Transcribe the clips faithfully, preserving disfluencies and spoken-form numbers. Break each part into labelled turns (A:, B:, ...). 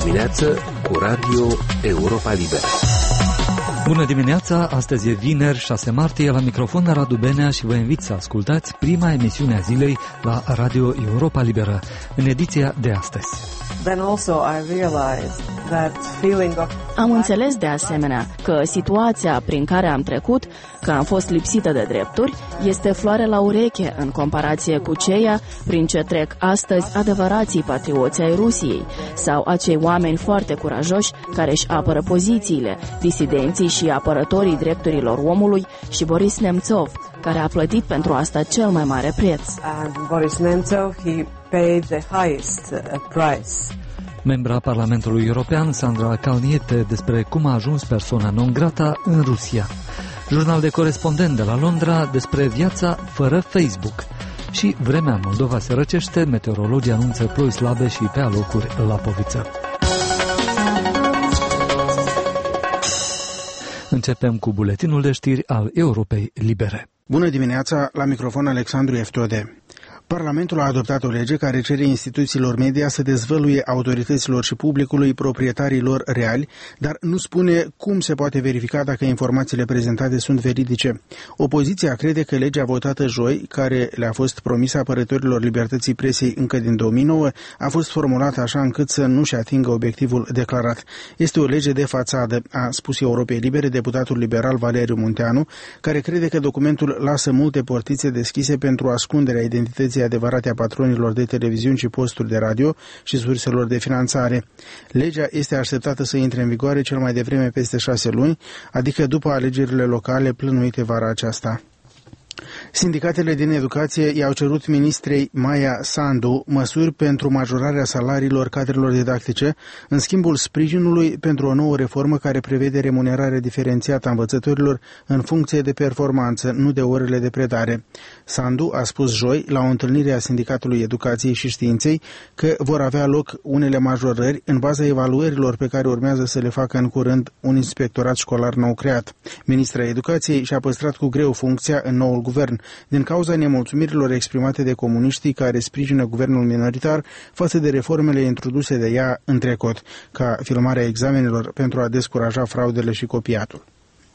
A: dimineață cu Radio Europa Liberă.
B: Bună dimineața, astăzi e vineri, șase martie, la microfon Radu Benea și vă invit să ascultați prima emisiune a zilei la Radio Europa Liberă, în ediția de astăzi.
C: Then also I realized that feeling of...
D: Am înțeles de asemenea că situația prin care am trecut, că am fost lipsită de drepturi, este floare la ureche în comparație cu ceea prin ce trec astăzi adevărații patrioți ai Rusiei sau acei oameni foarte curajoși care își apără pozițiile, disidenții și apărătorii drepturilor omului și Boris Nemtsov, care a plătit pentru asta cel mai mare preț.
C: And Boris Nemtsov, he paid the highest price.
B: Membra Parlamentului European, Sandra Kalniete, despre cum a ajuns persoana non grata în Rusia. Jurnal de corespondent de la Londra despre viața fără Facebook. Și vremea în Moldova se răcește, meteorologii anunță ploi slabe și pe alocuri lapoviță. Începem cu buletinul de știri al Europei Libere.
E: Bună dimineața, la microfon Alexandru Eftode. Parlamentul a adoptat o lege care cere instituțiilor media să dezvăluie autorităților și publicului proprietarilor reali, dar nu spune cum se poate verifica dacă informațiile prezentate sunt veridice. Opoziția crede că legea votată joi, care le-a fost promisă apărătorilor libertății presei încă din două mii nouă, a fost formulată așa încât să nu-și atingă obiectivul declarat. Este o lege de fațadă, a spus Europei Libere deputatul liberal Valeriu Munteanu, care crede că documentul lasă multe portițe deschise pentru ascunderea identității adevărate a patronilor de televiziuni și posturi de radio și surselor de finanțare. Legea este așteptată să intre în vigoare cel mai devreme peste șase luni, adică după alegerile locale plănuite vara aceasta. Sindicatele din educație i-au cerut ministrei Maia Sandu măsuri pentru majorarea salariilor cadrelor didactice, în schimbul sprijinului pentru o nouă reformă care prevede remunerarea diferențiată a învățătorilor în funcție de performanță, nu de orele de predare. Sandu a spus joi, la o întâlnire a Sindicatului Educației și Științei, că vor avea loc unele majorări în baza evaluărilor pe care urmează să le facă în curând un inspectorat școlar nou creat. Ministra Educației și-a păstrat cu greu funcția în noul guvern, din cauza nemulțumirilor exprimate de comuniștii care sprijină guvernul minoritar față de reformele introduse de ea în trecut, ca filmarea examenelor pentru a descuraja fraudele și copiatul.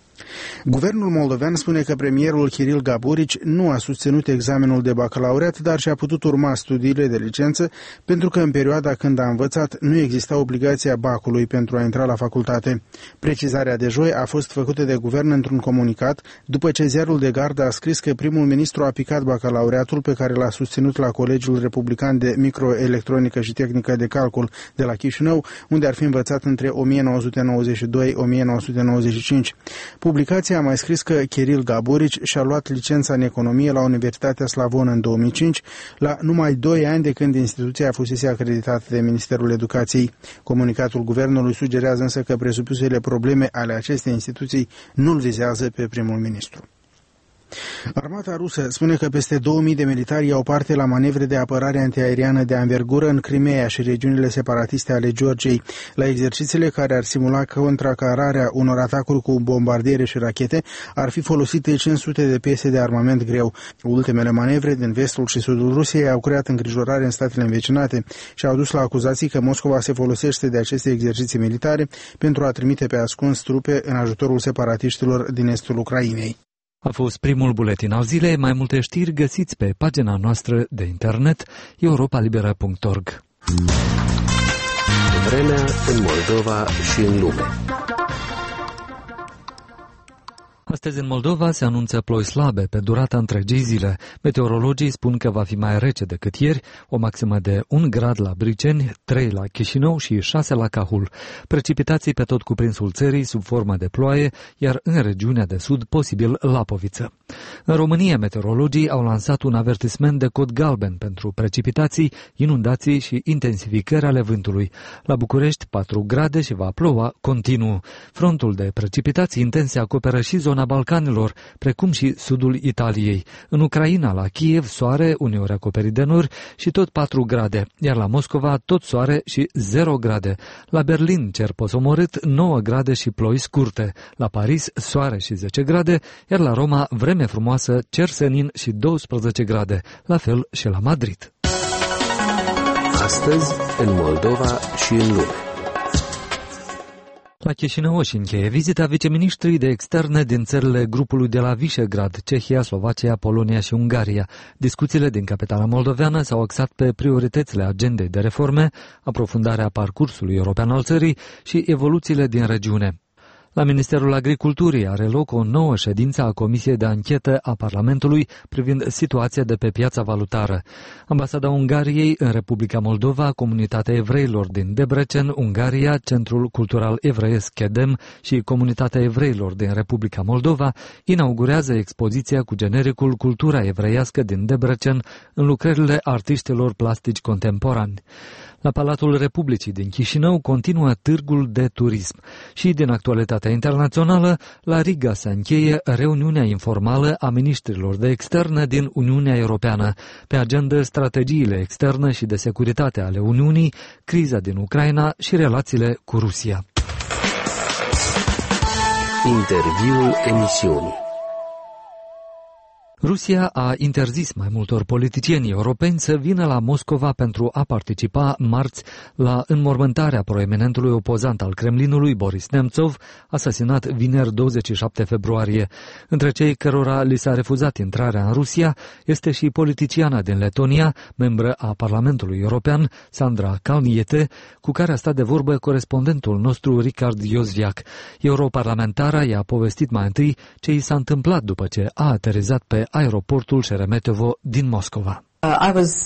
E: Guvernul moldovean spune că premierul Kiril Gaburici nu a susținut examenul de bacalaureat, dar și-a putut urma studiile de licență, pentru că în perioada când a învățat nu exista obligația bacului pentru a intra la facultate. Precizarea de joi a fost făcută de guvern într-un comunicat, după ce ziarul de gardă a scris că primul ministru a picat bacalaureatul pe care l-a susținut la Colegiul Republican de Microelectronică și Tehnică de Calcul de la Chișinău, unde ar fi învățat între o mie nouă sute nouăzeci și doi - o mie nouă sute nouăzeci și cinci. Publicația a mai scris că Kiril Gaburici și-a luat licența în economie la Universitatea Slavon în două mii cinci, la numai doi ani de când instituția fusese acreditată de Ministerul Educației. Comunicatul guvernului sugerează însă că presupusele probleme ale acestei instituții nu-l vizează pe primul ministru. Armata rusă spune că peste două mii de militari iau parte la manevre de apărare antiaeriană de anvergură în Crimea și regiunile separatiste ale Georgiei, la exercițiile care ar simula contracararea unor atacuri cu bombardiere și rachete. Ar fi folosite cinci sute de piese de armament greu. Ultimele manevre din vestul și sudul Rusiei au creat îngrijorare în statele învecinate și au dus la acuzații că Moscova se folosește de aceste exerciții militare pentru a trimite pe ascuns trupe în ajutorul separatiștilor din estul Ucrainei.
B: A fost primul buletin al zilei. Mai multe știri găsiți pe pagina noastră de internet europa libera punct org.
A: Vremea în Moldova și în lume.
B: Astăzi în Moldova se anunță ploi slabe pe durata întregii zile. Meteorologii spun că va fi mai rece decât ieri, o maximă de un grad la Briceni, trei la Chișinău și șase la Cahul. Precipitații pe tot cuprinsul țării sub formă de ploaie, iar în regiunea de sud posibil lapoviță. În România, meteorologii au lansat un avertisment de cod galben pentru precipitații, inundații și intensificări ale vântului. La București patru grade și va ploua continuu. Frontul de precipitații intense acoperă și zona Balcanilor, precum și sudul Italiei. În Ucraina, la Kiev, soare, uneori acoperit de nori și tot patru grade, iar la Moscova tot soare și zero grade. La Berlin, cer posomorât, nouă grade și ploi scurte. La Paris, soare și zece grade, iar la Roma, vreme frumoasă, cer senin și douăsprezece grade. La fel și la Madrid.
A: Astăzi, în Moldova și în lume.
B: La Chișinău și încheie vizita viceministrii de externe din țările grupului de la Visegrad, Cehia, Slovacia, Polonia și Ungaria. Discuțiile din capitala moldoveană s-au axat pe prioritățile agendei de reforme, aprofundarea parcursului european al țării și evoluțiile din regiune. La Ministerul Agriculturii are loc o nouă ședință a Comisiei de Anchetă a Parlamentului privind situația de pe piața valutară. Ambasada Ungariei în Republica Moldova, Comunitatea Evreilor din Debrecen, Ungaria, Centrul Cultural Evreiesc Chedem și Comunitatea Evreilor din Republica Moldova inaugurează expoziția cu genericul Cultura evreiască din Debrecen în lucrările artiștilor plastici contemporani. La Palatul Republicii din Chișinău continuă târgul de turism și din actualitatea internațională, la Riga se încheie reuniunea informală a miniștrilor de externe din Uniunea Europeană. Pe agenda strategiile externe și de securitate ale Uniunii, criza din Ucraina și relațiile cu Rusia.
A: Interviul emisiunii.
B: Rusia a interzis mai multor politicieni europeni să vină la Moscova pentru a participa marți la înmormântarea proeminentului opozant al Kremlinului, Boris Nemtsov, asasinat vineri douăzeci și șapte februarie. Între cei cărora li s-a refuzat intrarea în Rusia este și politiciana din Letonia, membră a Parlamentului European, Sandra Kalniete, cu care a stat de vorbă corespondentul nostru Richard Iosviac. Europarlamentara i-a povestit mai întâi ce i s-a întâmplat după ce a aterizat pe aeroportul Șeremetevo din Moscova.
C: Uh, I was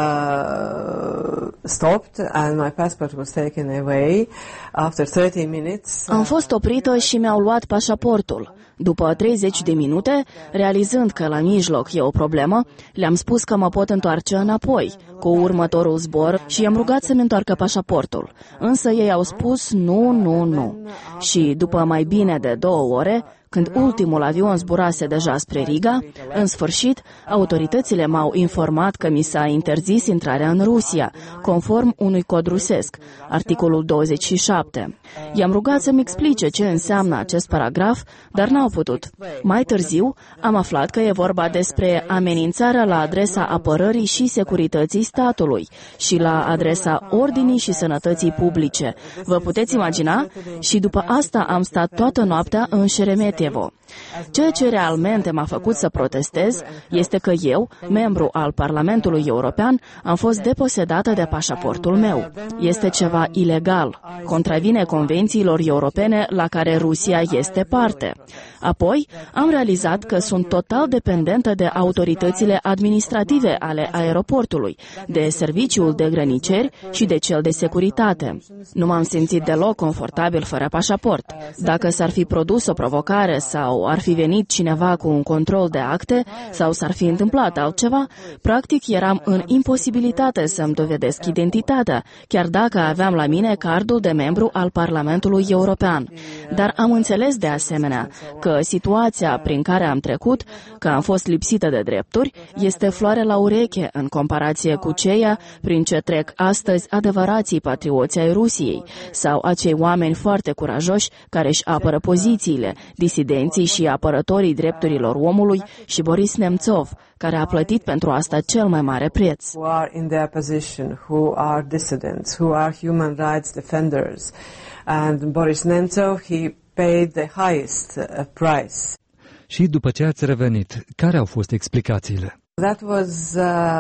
C: uh, stopped and my passport was taken away after thirty minutes.
D: Am fost oprită și mi-au luat pașaportul. După treizeci de minute, realizând că la mijloc e o problemă, le-am spus că mă pot întoarce înapoi cu următorul zbor și i-am rugat să-mi întoarcă pașaportul. Însă ei au spus nu, nu, nu. Și după mai bine de două ore, când ultimul avion zburase deja spre Riga, în sfârșit, autoritățile m-au informat că mi s-a interzis intrarea în Rusia, conform unui cod rusesc, articolul douăzeci și șapte. I-am rugat să-mi explice ce înseamnă acest paragraf, dar n-au putut. Mai târziu, am aflat că e vorba despre amenințarea la adresa apărării și securității statului și la adresa ordinii și sănătății publice. Vă puteți imagina? Și după asta am stat toată noaptea în Șeremetevo. Ceea ce realmente m-a făcut să protestez este că eu, membru al Parlamentului European, am fost deposedată de pașaportul meu. Este ceva ilegal. Contravine convențiilor europene la care Rusia este parte. Apoi, am realizat că sunt total dependentă de autoritățile administrative ale aeroportului, de serviciul de grăniceri și de cel de securitate. Nu m-am simțit deloc confortabil fără pașaport. Dacă s-ar fi produs o provocare sau ar fi venit cineva cu un control de acte sau s-ar fi întâmplat altceva, practic eram în imposibilitate să-mi dovedesc identitatea, chiar dacă aveam la mine cardul de membru al Parlamentului European. Dar am înțeles de asemenea că situația prin care am trecut, că am fost lipsită de drepturi, este floare la ureche în comparație cu ceea prin ce trec astăzi adevărații patrioți ai Rusiei sau acei oameni foarte curajoși care își apără pozițiile, disidenții și apărătorii drepturilor omului și Boris Nemtsov, care a plătit pentru asta cel mai mare preț.
C: Who are in their position, who are dissidents, who are human rights defenders. And Boris Nemtsov, he paid the highest uh, price.
B: Și după ce ați revenit, care au fost explicațiile?
C: That was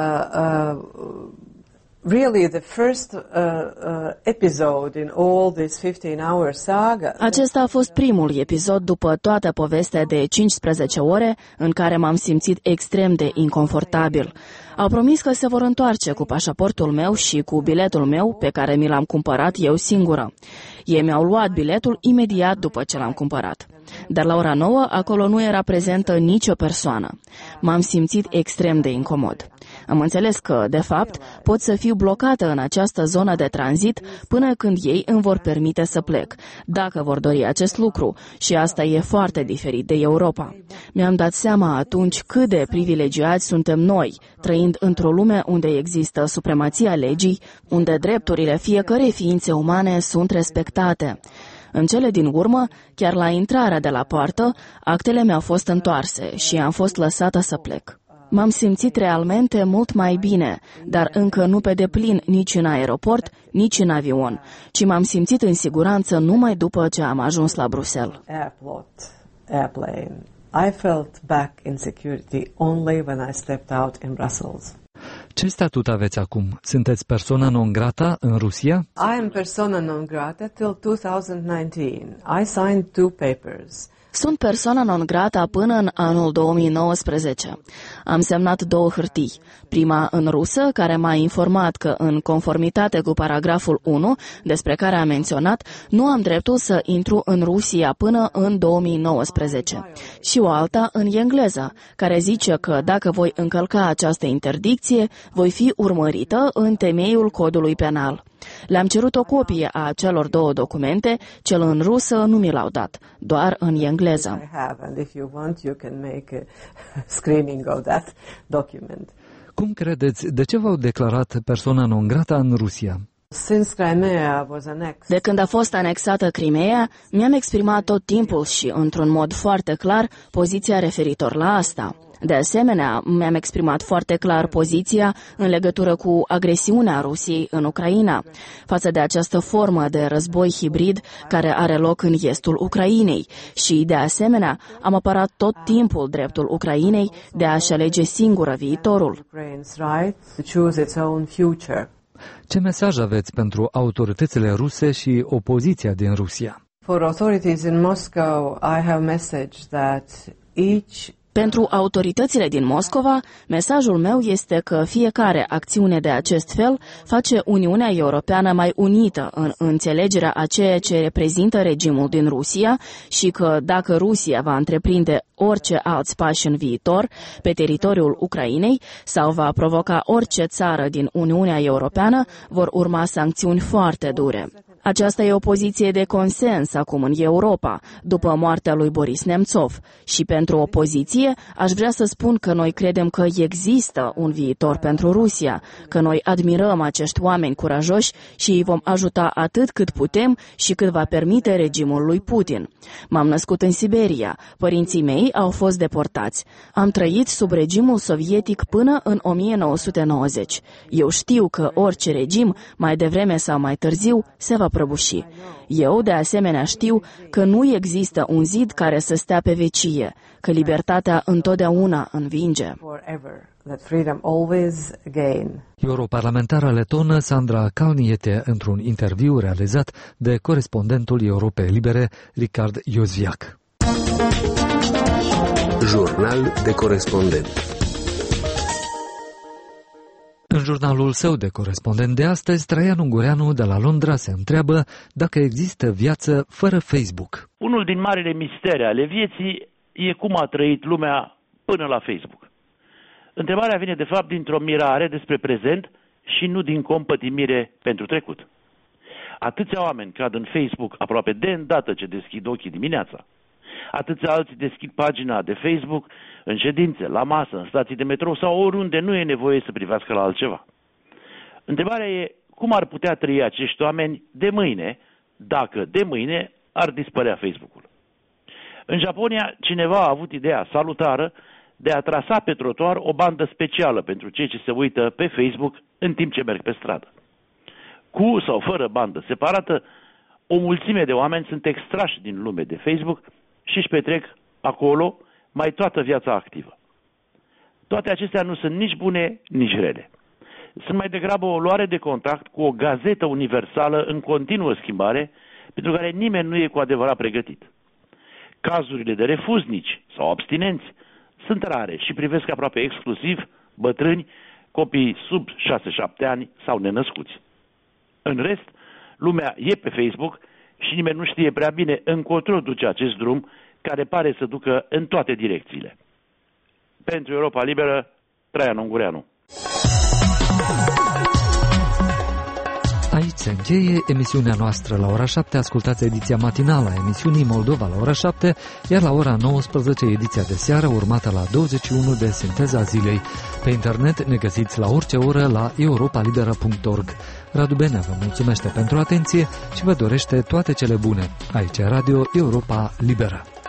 C: uh, uh, really the first uh, uh, episode in all this fifteen hour saga.
D: Acesta a fost primul episod după toată povestea de cincisprezece ore în care m-am simțit extrem de inconfortabil. Au promis că se vor întoarce cu pașaportul meu și cu biletul meu pe care mi l-am cumpărat eu singură. Ei mi-au luat biletul imediat după ce l-am cumpărat. Dar la ora nouă acolo nu era prezentă nicio persoană. M-am simțit extrem de incomod. Am înțeles că, de fapt, pot să fiu blocată în această zonă de tranzit până când ei îmi vor permite să plec, dacă vor dori acest lucru, și asta e foarte diferit de Europa. Mi-am dat seama atunci cât de privilegiați suntem noi, trăind într-o lume unde există supremația legii, unde drepturile fiecărei ființe umane sunt respectate. În cele din urmă, chiar la intrarea de la poartă, actele mi-au fost întoarse și am fost lăsată să plec. M-am simțit realmente mult mai bine, dar încă nu pe deplin nici în aeroport, nici în avion, ci m-am simțit în siguranță numai după ce am ajuns la Bruxelles.
C: Airport, airplane. I felt back in security only when I stepped out in Brussels.
B: Ce statut aveți acum? Sunteți persoană non grata în Rusia?
C: I am persona non grata till two thousand nineteen. I signed two papers.
D: Sunt persoană non grata până în anul două mii nouăsprezece. Am semnat două hârtii. Prima în rusă, care m-a informat că, în conformitate cu paragraful unu, despre care am menționat, nu am dreptul să intru în Rusia până în două mii nouăsprezece. Și o alta în engleză, care zice că dacă voi încălca această interdicție, voi fi urmărită în temeiul codului penal. Le-am cerut o copie a celor două documente, cel în rusă nu mi l-au dat, doar în engleză.
B: Cum credeți, de ce v-au declarat persoana non grata în Rusia?
D: De când a fost anexată Crimea, mi-am exprimat tot timpul și, într-un mod foarte clar, poziția referitor la asta. De asemenea, mi-am exprimat foarte clar poziția în legătură cu agresiunea Rusiei în Ucraina, față de această formă de război hibrid care are loc în estul Ucrainei și, de asemenea, am apărat tot timpul dreptul Ucrainei de a-și alege singură viitorul.
B: Ce mesaj aveți pentru autoritățile ruse și opoziția din Rusia?
C: For authorities in Moscow, I have a message that each
D: Pentru autoritățile din Moscova, mesajul meu este că fiecare acțiune de acest fel face Uniunea Europeană mai unită în înțelegerea a ceea ce reprezintă regimul din Rusia și că dacă Rusia va întreprinde orice alți pași în viitor pe teritoriul Ucrainei sau va provoca orice țară din Uniunea Europeană, vor urma sancțiuni foarte dure. Aceasta e o poziție de consens acum în Europa, după moartea lui Boris Nemțov. Și pentru opoziție, aș vrea să spun că noi credem că există un viitor pentru Rusia, că noi admirăm acești oameni curajoși și îi vom ajuta atât cât putem și cât va permite regimul lui Putin. M-am născut în Siberia, părinții mei au fost deportați. Am trăit sub regimul sovietic până în o mie nouă sute nouăzeci. Eu știu că orice regim, mai devreme sau mai târziu, se va prăbuși. Eu, de asemenea, știu că nu există un zid care să stea pe vecie, că libertatea întotdeauna învinge.
B: Europarlamentara letonă Sandra Kalniete într-un interviu realizat de corespondentul Europei Libere, Richard Iosviac.
A: Jurnal de corespondent.
B: În jurnalul său de corespondent de astăzi, Traian Ungureanu de la Londra se întreabă dacă există viață fără Facebook.
F: Unul din marile mistere ale vieții e cum a trăit lumea până la Facebook. Întrebarea vine de fapt dintr-o mirare despre prezent și nu din compătimire pentru trecut. Atâția oameni cad în Facebook aproape de îndată ce deschid ochii dimineața. Atâția alții deschid pagina de Facebook în ședințe, la masă, în stații de metrou sau oriunde nu e nevoie să privească la altceva. Întrebarea e cum ar putea trăi acești oameni de mâine, dacă de mâine ar dispărea Facebook-ul. În Japonia, cineva a avut ideea salutară de a trasa pe trotuar o bandă specială pentru cei ce se uită pe Facebook în timp ce merg pe stradă. Cu sau fără bandă separată, o mulțime de oameni sunt extrași din lume de Facebook și își petrec acolo mai toată viața activă. Toate acestea nu sunt nici bune, nici rele. Sunt mai degrabă o luare de contact cu o gazetă universală în continuă schimbare, pentru care nimeni nu e cu adevărat pregătit. Cazurile de refuznici sau abstinenți sunt rare și privesc aproape exclusiv bătrâni, copii sub șase șapte ani sau nenăscuți. În rest, lumea e pe Facebook și nimeni nu știe prea bine încotro duce acest drum care pare să ducă în toate direcțiile. Pentru Europa Liberă, Traian Ungureanu.
B: Aici se încheie emisiunea noastră la ora șapte. Ascultați ediția matinală a emisiunii Moldova la ora șapte, iar la ora nouăsprezece ediția de seară, urmată la douăzeci și unu de Sinteza Zilei. Pe internet ne găsiți la orice oră la europa liberă punct org. Radu Benea vă mulțumește pentru atenție și vă dorește toate cele bune. Aici Radio Europa Liberă.